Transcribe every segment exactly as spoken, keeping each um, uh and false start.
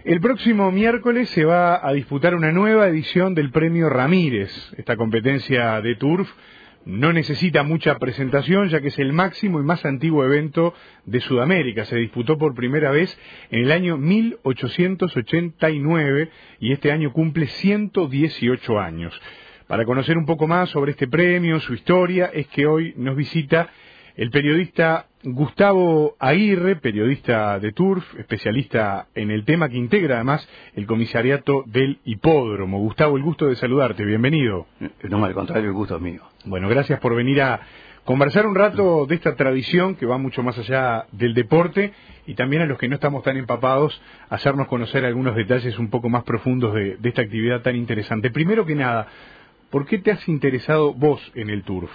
El próximo miércoles se va a disputar una nueva edición del Premio Ramírez. Esta competencia de Turf no necesita mucha presentación, ya que es el máximo y más antiguo evento de Sudamérica. Se disputó por primera vez en el año mil ochocientos ochenta y nueve y este año cumple ciento dieciocho años. Para conocer un poco más sobre este premio, su historia, es que hoy nos visita el periodista Gustavo Aguirre, periodista de Turf, especialista en el tema, que integra además el comisariato del hipódromo. Gustavo, el gusto de saludarte, bienvenido. No, al contrario, el gusto es mío. Bueno, gracias por venir a conversar un rato de esta tradición que va mucho más allá del deporte, y también a los que no estamos tan empapados, hacernos conocer algunos detalles un poco más profundos de, de esta actividad tan interesante. Primero que nada, ¿por qué te has interesado vos en el Turf?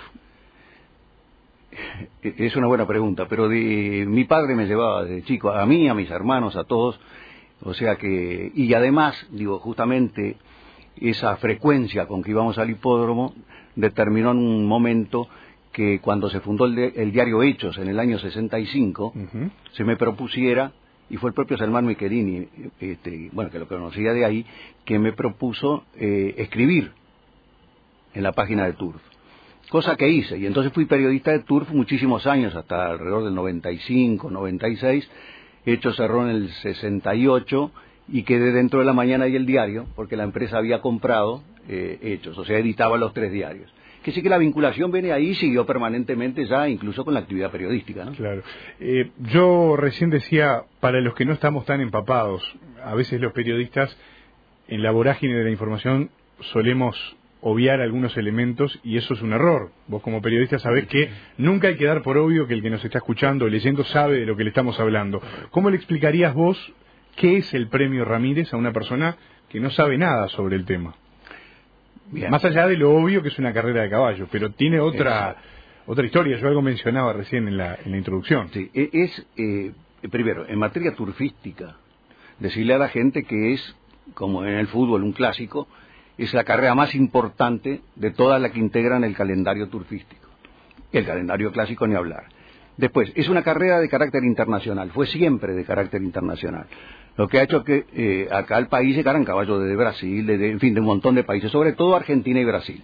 Es una buena pregunta, pero de, mi padre me llevaba desde chico, a mí, a mis hermanos, a todos, o sea que, y además, digo, justamente esa frecuencia con que íbamos al hipódromo determinó en un momento que cuando se fundó el, de, el diario Hechos en el año sesenta y cinco, uh-huh. se me propusiera, y fue el propio Salmán Michelini, este, bueno, que lo conocía de ahí, que me propuso eh, escribir en la página de Turf. Cosa que hice, y entonces fui periodista de Turf muchísimos años, hasta alrededor del noventa y cinco, noventa y seis, Hechos cerró en el sesenta y ocho, y quedé dentro de La Mañana y El Diario, porque la empresa había comprado eh, Hechos, o sea, editaba los tres diarios. Que sí que la vinculación viene ahí, siguió permanentemente ya, incluso con la actividad periodística, ¿no? Claro. Eh, yo recién decía, para los que no estamos tan empapados, a veces los periodistas, en la vorágine de la información, solemos obviar algunos elementos, y eso es un error. Vos como periodista sabés que nunca hay que dar por obvio que el que nos está escuchando o leyendo sabe de lo que le estamos hablando. ¿Cómo le explicarías vos qué es el Premio Ramírez a una persona que no sabe nada sobre el tema? Bien. Más allá de lo obvio que es una carrera de caballos, pero tiene otra otra historia. Yo algo mencionaba recién en la, en la introducción. Sí, es, eh, primero, en materia turfística, decirle a la gente que es, como en el fútbol, un clásico, es la carrera más importante de todas las que integran el calendario turfístico. El calendario clásico ni hablar. Después, es una carrera de carácter internacional, fue siempre de carácter internacional. Lo que ha hecho que eh, acá el país llegaran caballos de Brasil, de, de, en fin, de un montón de países, sobre todo Argentina y Brasil.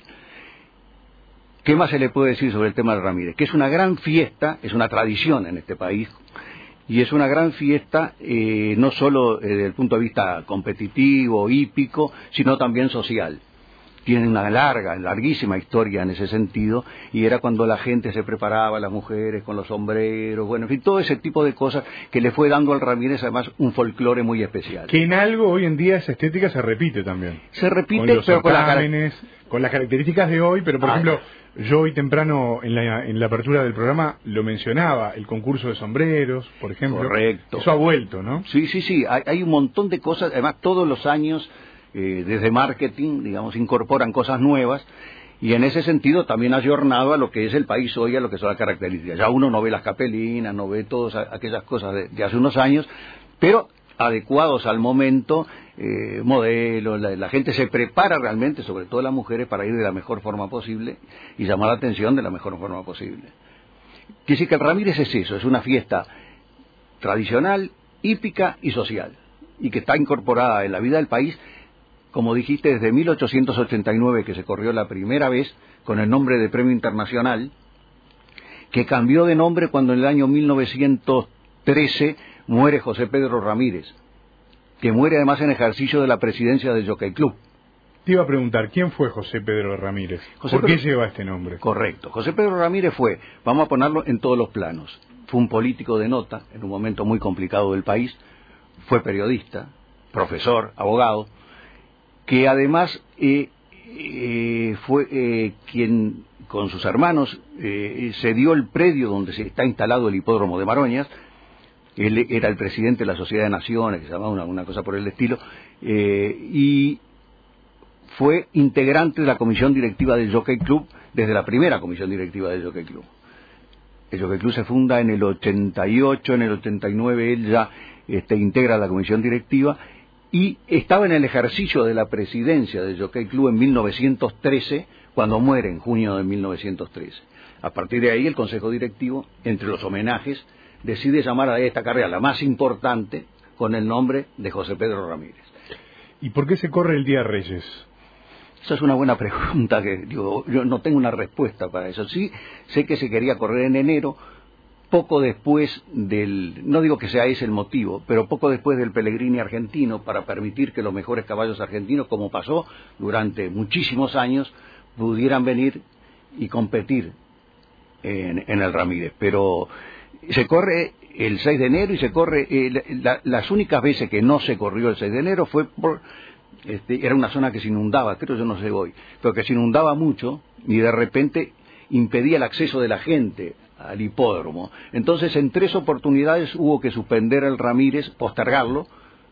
¿Qué más se le puede decir sobre el tema de Ramírez? Que es una gran fiesta, es una tradición en este país, y es una gran fiesta, eh, no solo eh, desde el punto de vista competitivo, hípico, sino también social. Tiene una larga, larguísima historia en ese sentido, y era cuando la gente se preparaba, las mujeres con los sombreros, bueno, en fin, todo ese tipo de cosas que le fue dando al Ramírez además un folclore muy especial. Que en algo hoy en día esa estética se repite también. Se repite, con los pero con las, con las características de hoy, pero por ah, ejemplo, yo hoy temprano en la, en la apertura del programa lo mencionaba, el concurso de sombreros, por ejemplo. Correcto. Eso ha vuelto, ¿no? Sí, sí, sí, hay, hay un montón de cosas, además todos los años, eh, desde marketing, digamos, incorporan cosas nuevas, y en ese sentido también ayornado a lo que es el país hoy, a lo que son las características. Ya uno no ve las capelinas, no ve todas aquellas cosas de, de hace unos años, pero adecuados al momento, eh, modelos, la, la gente se prepara realmente, sobre todo las mujeres, para ir de la mejor forma posible y llamar la atención de la mejor forma posible. Quiere decir que el Ramírez es eso, es una fiesta tradicional, hípica y social, y que está incorporada en la vida del país, como dijiste, desde mil ochocientos ochenta y nueve, que se corrió la primera vez con el nombre de Premio Internacional, que cambió de nombre cuando en el año mil novecientos trece muere José Pedro Ramírez, que muere además en ejercicio de la presidencia del Jockey Club. Te iba a preguntar, ¿quién fue José Pedro Ramírez? José ¿Por Pedro... qué lleva este nombre? Correcto. José Pedro Ramírez fue, vamos a ponerlo en todos los planos, fue un político de nota en un momento muy complicado del país, fue periodista, profesor, abogado, que además eh, eh, fue eh, quien con sus hermanos eh, se dio el predio donde se está instalado el hipódromo de Maroñas. Él era el presidente de la Sociedad de Naciones, que se llamaba una, una cosa por el estilo, eh, y fue integrante de la comisión directiva del Jockey Club desde la primera comisión directiva del Jockey Club. El Jockey Club se funda en el ochenta y ocho, en el ochenta y nueve él ya este, integra la comisión directiva, y estaba en el ejercicio de la presidencia del Jockey Club en mil novecientos trece, cuando muere en junio de mil novecientos trece. A partir de ahí el Consejo Directivo, entre los homenajes, decide llamar a esta carrera la más importante, con el nombre de José Pedro Ramírez. ¿Y por qué se corre el Día de Reyes? Esa es una buena pregunta, que digo, yo no tengo una respuesta para eso. Sí, sé que se quería correr en enero, poco después del, no digo que sea ese el motivo, pero poco después del Pellegrini argentino, para permitir que los mejores caballos argentinos, como pasó durante muchísimos años, pudieran venir y competir en, en el Ramírez. Pero se corre el seis de enero y se corre, eh, la, las únicas veces que no se corrió el seis de enero fue por, este, era una zona que se inundaba, creo yo no sé hoy, pero que se inundaba mucho y de repente impedía el acceso de la gente al hipódromo. Entonces en tres oportunidades hubo que suspender el Ramírez, postergarlo,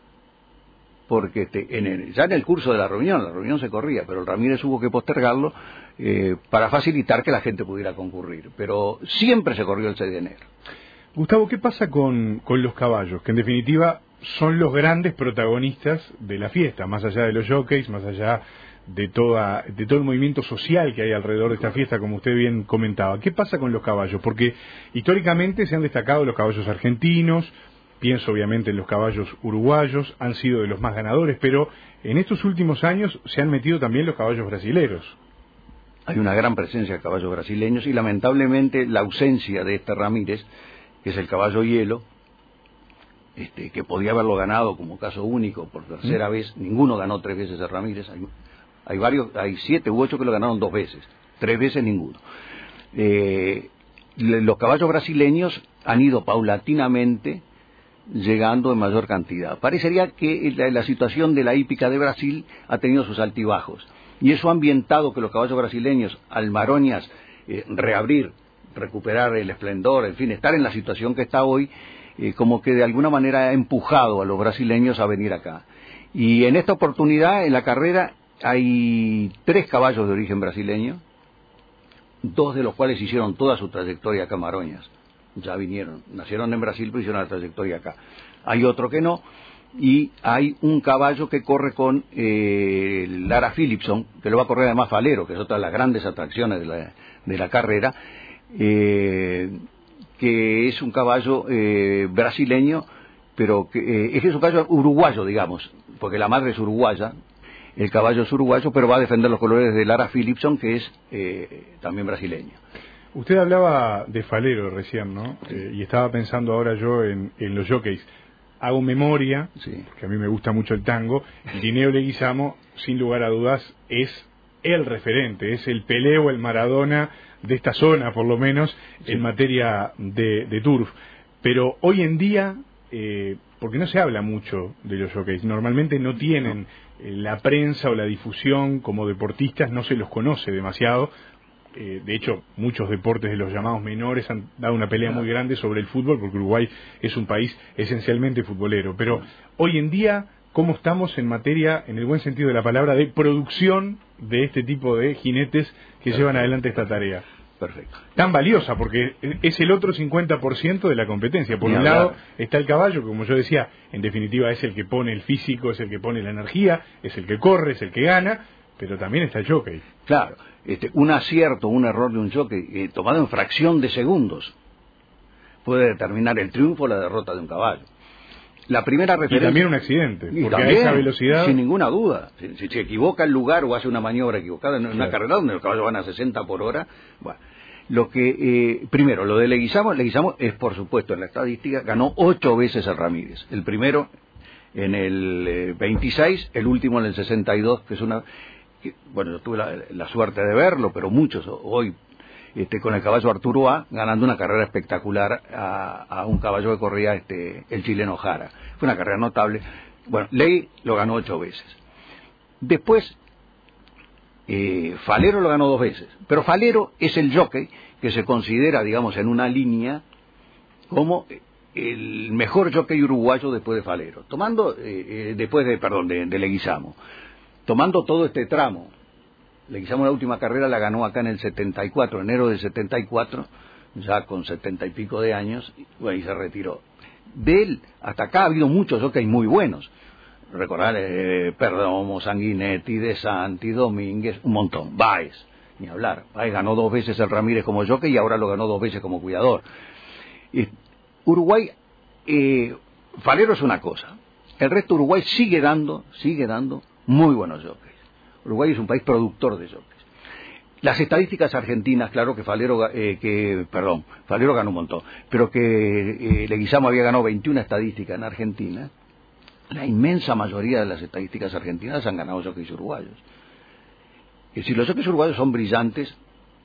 porque este, en el, ya en el curso de la reunión, la reunión se corría, pero el Ramírez hubo que postergarlo eh, para facilitar que la gente pudiera concurrir. Pero siempre se corrió el seis de enero. Gustavo, ¿qué pasa con, con los caballos? Que en definitiva son los grandes protagonistas de la fiesta, más allá de los jockeys, más allá de toda de todo el movimiento social que hay alrededor de esta fiesta, como usted bien comentaba. ¿Qué pasa con los caballos? Porque históricamente se han destacado los caballos argentinos, pienso obviamente en los caballos uruguayos, han sido de los más ganadores, pero en estos últimos años se han metido también los caballos brasileros. Hay una gran presencia de caballos brasileños y lamentablemente la ausencia de este Ramírez, que es el caballo hielo, este, que podía haberlo ganado como caso único por tercera ¿Mm? vez, ninguno ganó tres veces a Ramírez, hay, hay varios, hay siete u ocho que lo ganaron dos veces, tres veces ninguno. Eh, los caballos brasileños han ido paulatinamente llegando en mayor cantidad. Parecería que la, la situación de la hípica de Brasil ha tenido sus altibajos, y eso ha ambientado que los caballos brasileños, al Maroñas eh, reabrir, recuperar el esplendor, en fin, estar en la situación que está hoy, eh, como que de alguna manera ha empujado a los brasileños a venir acá. Y en esta oportunidad, en la carrera, hay tres caballos de origen brasileño, dos de los cuales hicieron toda su trayectoria acá, Maroñas. Ya vinieron, nacieron en Brasil, pero hicieron la trayectoria acá. Hay otro que no, y hay un caballo que corre con eh, Lara Philipson, que lo va a correr además Falero, que es otra de las grandes atracciones de la, de la carrera, eh, que es un caballo eh, brasileño, pero que, eh, es que es un caballo uruguayo, digamos, porque la madre es uruguaya, el caballo es uruguayo, pero va a defender los colores de Lara Philipson, que es eh, también brasileño. Usted hablaba de Falero recién, ¿no? Sí. Eh, y estaba pensando ahora yo en, en los jockeys. Hago memoria, sí, que a mí me gusta mucho el tango, y Linneo Leguizamo, sin lugar a dudas, es el referente, es el Pelé o el Maradona de esta zona, por lo menos, sí, en materia de, de turf. Pero hoy en día, eh, porque no se habla mucho de los jockeys, normalmente no tienen eh, la prensa o la difusión como deportistas, no se los conoce demasiado. Eh, de hecho, muchos deportes de los llamados menores han dado una pelea muy grande sobre el fútbol, porque Uruguay es un país esencialmente futbolero. Pero hoy en día, ¿cómo estamos en materia, en el buen sentido de la palabra, de producción de este tipo de jinetes que Perfecto. llevan adelante esta tarea? Perfecto. Tan valiosa, porque es el otro cincuenta por ciento de la competencia. Por Ni un hablar. lado está el caballo, que como yo decía, en definitiva es el que pone el físico, es el que pone la energía, es el que corre, es el que gana, pero también está el jockey. Claro, este, un acierto, un error de un jockey, eh, tomado en fracción de segundos, puede determinar el triunfo o la derrota de un caballo. La primera referencia... Y también un accidente, porque también, a esa velocidad... Sin ninguna duda. Si, si se equivoca el lugar o hace una maniobra equivocada en una claro. carrera donde los caballos van a sesenta por hora... Bueno, lo que, eh, primero, lo de Leguizamo, Leguizamo es, por supuesto, en la estadística, ganó ocho veces el Ramírez. El primero en el eh, veintiséis, el último en el sesenta y dos, que es una... Que, bueno, yo tuve la, la suerte de verlo, pero muchos hoy... Este, con el caballo Arturo A, ganando una carrera espectacular a, a un caballo que corría este, el chileno Jara. Fue una carrera notable. Bueno, Ley lo ganó ocho veces. Después, eh, Falero lo ganó dos veces. Pero Falero es el jockey que se considera, digamos, en una línea como el mejor jockey uruguayo después de Falero. Tomando, eh, eh, después de, perdón, de, de Leguizamo. Tomando todo este tramo. Leguizamo la última carrera la ganó acá en el setenta y cuatro, enero del setenta y cuatro, ya con setenta y pico de años, y, bueno, y se retiró. De él hasta acá ha habido muchos jockeys muy buenos. Recordar, eh, Perdomo, Sanguinetti, De Santi, Domínguez, un montón. Báez, ni hablar. Báez ganó dos veces el Ramírez como jockey y ahora lo ganó dos veces como cuidador. Eh, Uruguay, eh, Falero es una cosa. El resto de Uruguay sigue dando, sigue dando muy buenos jockeys. Uruguay es un país productor de jockeys. Las estadísticas argentinas, claro que Falero, eh, que, perdón, Falero ganó un montón, pero que eh, Leguizamo había ganado veintiuna estadísticas en Argentina. La inmensa mayoría de las estadísticas argentinas han ganado jockeys uruguayos. Es decir, los jockeys uruguayos son brillantes,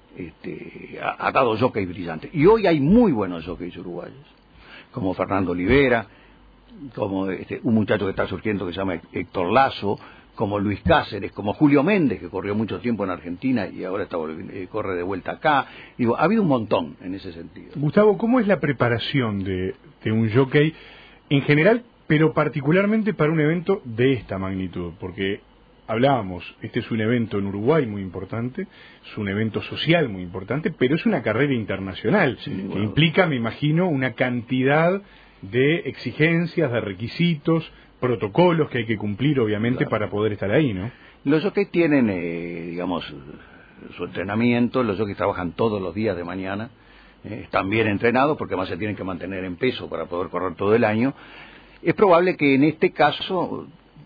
este, ha, ha dado jockeys brillantes. Y hoy hay muy buenos jockeys uruguayos, como Fernando Olivera, como este, un muchacho que está surgiendo que se llama Héctor Lazo, como Luis Cáceres, como Julio Méndez, que corrió mucho tiempo en Argentina y ahora está, eh, corre de vuelta acá. Digo, ha habido un montón en ese sentido. Gustavo, ¿cómo es la preparación de, de un jockey en general, pero particularmente para un evento de esta magnitud? Porque hablábamos, este es un evento en Uruguay muy importante, es un evento social muy importante, pero es una carrera internacional, sí, bueno, que implica, me imagino, una cantidad de exigencias, de requisitos, protocolos que hay que cumplir, obviamente, claro, para poder estar ahí, ¿no? Los jockeys tienen, eh, digamos, su entrenamiento, los jockeys trabajan todos los días de mañana, eh, están bien entrenados porque además se tienen que mantener en peso para poder correr todo el año. Es probable que en este caso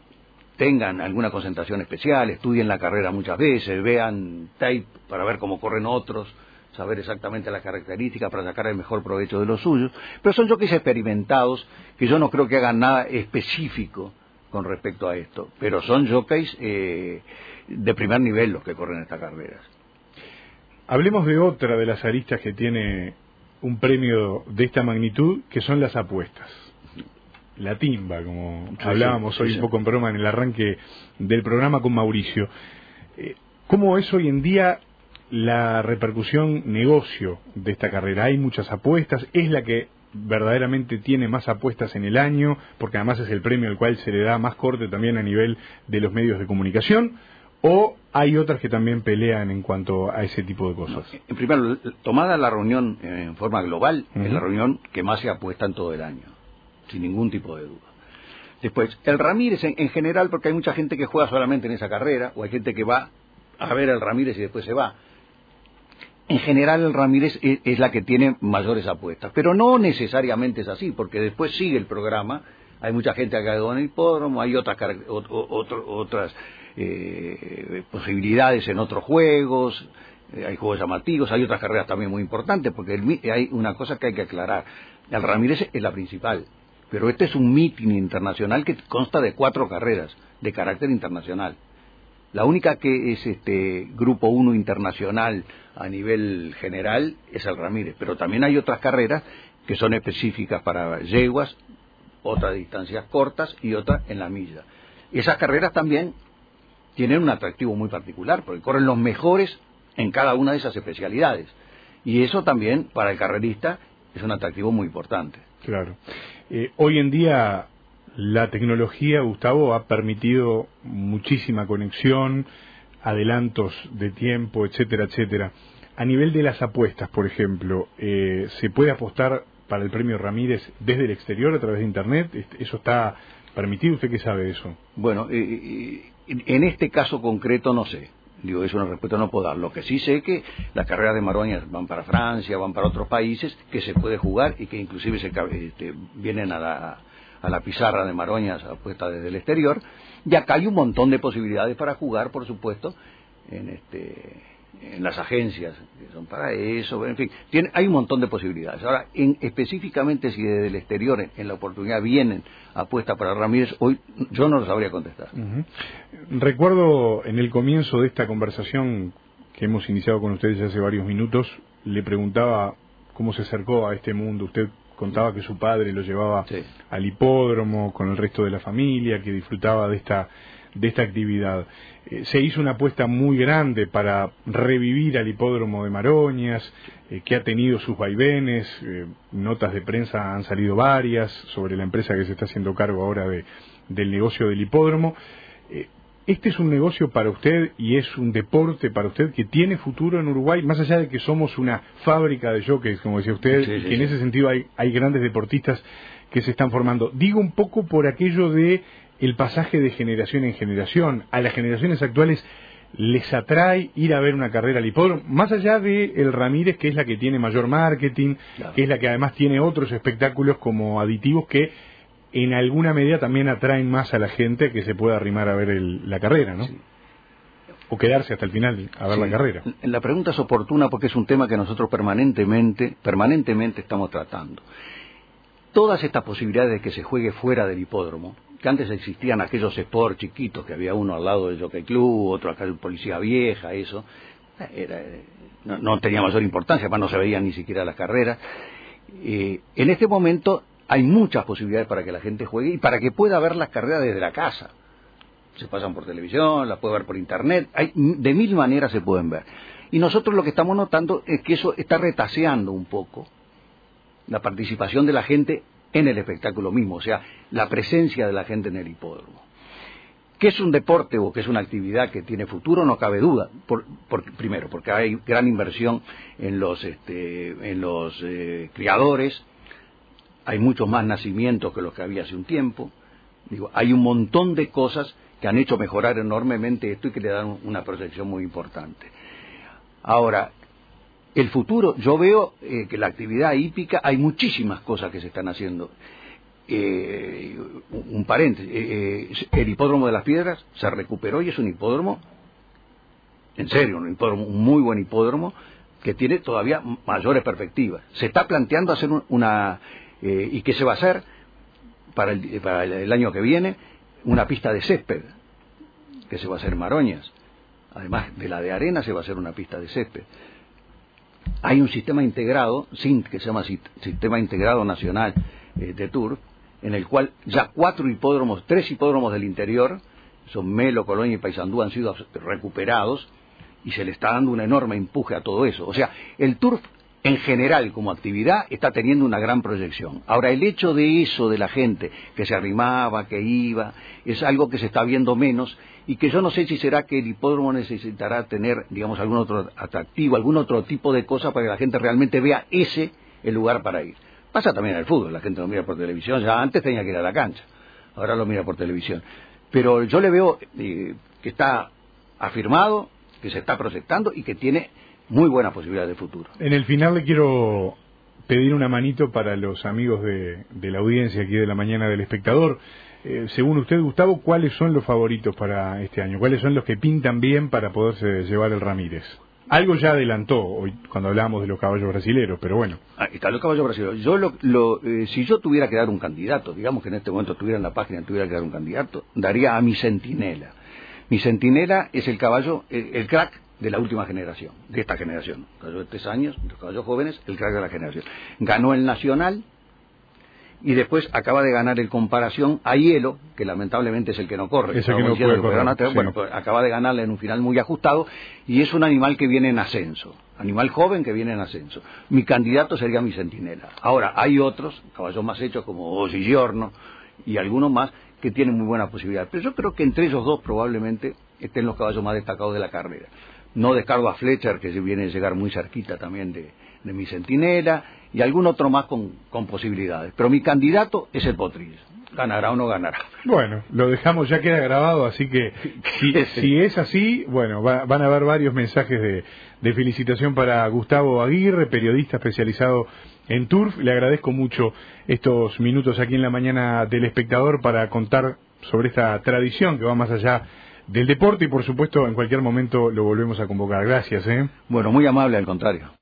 tengan alguna concentración especial, estudien la carrera muchas veces, vean tape para ver cómo corren otros, saber exactamente las características para sacar el mejor provecho de los suyos, pero son jockeys experimentados que yo no creo que hagan nada específico con respecto a esto, pero son jockeys eh, de primer nivel los que corren estas carreras. Hablemos de otra de las aristas que tiene un premio de esta magnitud, que son las apuestas. La timba, como sí, hablábamos sí, hoy sí, un poco en broma en el arranque del programa con Mauricio. Eh, ¿Cómo es hoy en día la repercusión negocio de esta carrera? Hay muchas apuestas, es la que verdaderamente tiene más apuestas en el año, porque además es el premio al cual se le da más corte también a nivel de los medios de comunicación, o hay otras que también pelean en cuanto a ese tipo de cosas. No, en primer lugar, tomada la reunión en forma global, uh-huh, es la reunión que más se apuesta en todo el año, sin ningún tipo de duda. Después, el Ramírez en, en general, porque hay mucha gente que juega solamente en esa carrera, o hay gente que va a ver al Ramírez y después se va. En general el Ramírez es, es la que tiene mayores apuestas, pero no necesariamente es así, porque después sigue el programa, hay mucha gente que ha quedado en el hipódromo, hay otras otro, otras eh, posibilidades en otros juegos, eh, hay juegos llamativos, hay otras carreras también muy importantes, porque el, hay una cosa que hay que aclarar, el Ramírez es la principal, pero este es un meeting internacional que consta de cuatro carreras de carácter internacional. La única que es este Grupo uno internacional a nivel general es el Ramírez, pero también hay otras carreras que son específicas para yeguas, otras distancias cortas y otras en la milla. Esas carreras también tienen un atractivo muy particular, porque corren los mejores en cada una de esas especialidades. Y eso también, para el carrerista, es un atractivo muy importante. Claro. Eh, hoy en día la tecnología, Gustavo, ha permitido muchísima conexión, adelantos de tiempo, etcétera, etcétera. A nivel de las apuestas, por ejemplo, eh, ¿se puede apostar para el premio Ramírez desde el exterior a través de Internet? ¿Eso está permitido? ¿Usted qué sabe de eso? Bueno, eh, en este caso concreto no sé. Digo, es una respuesta no puedo dar. Lo que sí sé es que las carreras de Maroñas van para Francia, van para otros países, que se puede jugar y que inclusive se este, vienen a la... a la pizarra de Maroñas apuesta desde el exterior, y acá hay un montón de posibilidades para jugar, por supuesto, en este en las agencias que son para eso, en fin, tiene, hay un montón de posibilidades. Ahora, en, específicamente si desde el exterior en, en la oportunidad vienen apuestas para Ramírez, hoy yo no lo sabría contestar. Uh-huh. Recuerdo en el comienzo de esta conversación que hemos iniciado con ustedes hace varios minutos, le preguntaba cómo se acercó a este mundo. Usted contaba que su padre lo llevaba sí. al hipódromo con el resto de la familia, que disfrutaba de esta de esta actividad. Eh, se hizo una apuesta muy grande para revivir al hipódromo de Maroñas, eh, que ha tenido sus vaivenes, eh, notas de prensa han salido varias sobre la empresa que se está haciendo cargo ahora de, del negocio del hipódromo. Eh, Este es un negocio para usted y es un deporte para usted que tiene futuro en Uruguay, más allá de que somos una fábrica de jockeys, como decía usted, sí, sí, que en sí. ese sentido hay, hay grandes deportistas que se están formando. Digo un poco por aquello de el pasaje de generación en generación. A las generaciones actuales les atrae ir a ver una carrera al hipódromo, más allá de el Ramírez, que es la que tiene mayor marketing, claro. que es la que además tiene otros espectáculos como aditivos que en alguna medida también atraen más a la gente que se pueda arrimar a ver el, la carrera, ¿no? Sí. O quedarse hasta el final a ver sí. la carrera. La pregunta es oportuna porque es un tema que nosotros permanentemente, permanentemente estamos tratando. Todas estas posibilidades de que se juegue fuera del hipódromo, que antes existían aquellos sports chiquitos, que había uno al lado del Jockey Club, otro acá de Policía Vieja, eso, era, no, no tenía mayor importancia, además no se veían ni siquiera las carreras. Eh, en este momento hay muchas posibilidades para que la gente juegue y para que pueda ver las carreras desde la casa. Se pasan por televisión, las puede ver por internet, hay, de mil maneras se pueden ver. Y nosotros lo que estamos notando es que eso está retaseando un poco la participación de la gente en el espectáculo mismo, o sea, la presencia de la gente en el hipódromo. ¿Qué es un deporte o qué es una actividad que tiene futuro? No cabe duda. Por, por, primero, porque hay gran inversión en los, este, en los eh, criadores, hay muchos más nacimientos que los que había hace un tiempo. Digo, hay un montón de cosas que han hecho mejorar enormemente esto y que le dan una proyección muy importante. Ahora, el futuro, yo veo eh, que la actividad hípica, hay muchísimas cosas que se están haciendo. Eh, un paréntesis, eh, eh, el hipódromo de las Piedras se recuperó y es un hipódromo, en serio, un hipódromo, un muy buen hipódromo, que tiene todavía mayores perspectivas. Se está planteando hacer una, eh, ¿y qué se va a hacer para el, para el año que viene? Una pista de césped, que se va a hacer en Maroñas. Además de la de arena, se va a hacer una pista de césped. Hay un sistema integrado, S I N T, que se llama Sistema Integrado Nacional eh, de Turf, en el cual ya cuatro hipódromos, tres hipódromos del interior, son Melo, Colonia y Paysandú, han sido recuperados, y se le está dando un enorme empuje a todo eso. O sea, el turf en general como actividad está teniendo una gran proyección. Ahora, el hecho de eso, de la gente que se arrimaba, que iba, es algo que se está viendo menos y que yo no sé si será que el hipódromo necesitará tener, digamos, algún otro atractivo, algún otro tipo de cosa para que la gente realmente vea ese el lugar para ir. Pasa también en el fútbol, la gente lo mira por televisión, ya antes tenía que ir a la cancha, ahora lo mira por televisión. Pero yo le veo eh, que está afirmado, que se está proyectando y que tiene muy buena posibilidad de futuro. En el final le quiero pedir una manito para los amigos de, de la audiencia aquí de la mañana del espectador. Eh, según usted, Gustavo, ¿cuáles son los favoritos para este año? ¿Cuáles son los que pintan bien para poderse llevar el Ramírez? Algo ya adelantó hoy cuando hablábamos de los caballos brasileros, pero bueno. Ah, están los caballos brasileros. Yo lo, lo, eh, si yo tuviera que dar un candidato, digamos que en este momento estuviera en la página y tuviera que dar un candidato, daría a mi Centinela. Mi Centinela es el caballo, el, el crack de la última generación, de esta generación. Caballo de tres años, los caballos jóvenes, el crack de la generación. Ganó el Nacional y después acaba de ganar el Comparación a Hielo, que lamentablemente es el que no corre. Es el que no puede correr, no, sí. Bueno, pues acaba de ganarle en un final muy ajustado y es un animal que viene en ascenso. Animal joven que viene en ascenso. Mi candidato sería mi Centinela. Ahora, hay otros, caballos más hechos como Osigiorno y algunos más, que tienen muy buena posibilidad. Pero yo creo que entre ellos dos probablemente estén los caballos más destacados de la carrera. No descargo a Fletcher, que viene a llegar muy cerquita también de, de mi Centinela, y algún otro más con, con posibilidades. Pero mi candidato es el Potrillo. Ganará o no ganará. Bueno, lo dejamos, ya queda grabado, así que si, si es así, bueno, va, van a haber varios mensajes de, de felicitación para Gustavo Aguirre, periodista especializado en turf. Le agradezco mucho estos minutos aquí en la mañana del espectador para contar sobre esta tradición que va más allá del deporte y por supuesto en cualquier momento lo volvemos a convocar. Gracias. ¿eh? Bueno, muy amable, al contrario.